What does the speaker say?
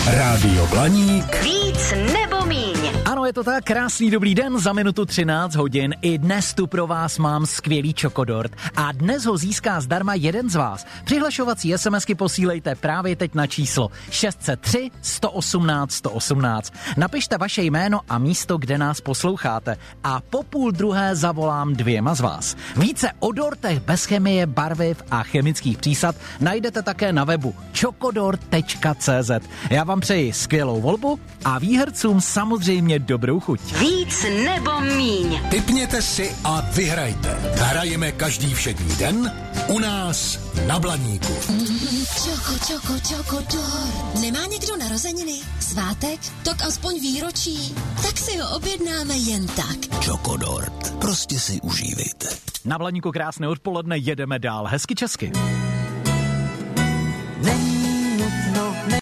Rádio Blaník. Víc nebo míň. Ano, je to tak, krásný dobrý den, za minutu 13 hodin. I dnes tu pro vás mám skvělý čokodort a dnes ho získá zdarma jeden z vás. Přihlašovací SMSky posílejte právě teď na číslo 603 118 118. Napište vaše jméno a místo, kde nás posloucháte a po 12:30 zavolám dvěma z vás. Více o dortech bez chemie, barviv a chemických přísad najdete také na webu chokodort.cz. Já vám přeji skvělou volbu a výhercům samozřejmě dobrou chuť. Víc nebo míň. Tipněte si a vyhrajte. Hrajeme každý všední den u nás na Blaníku. Čokodor. Nemá někdo narozeniny? Svátek? Tak aspoň výročí. Tak si ho objednáme jen tak. Čokodort. Prostě si užívejte. Na Blaníku krásné odpoledne, jedeme dál hezky česky. Není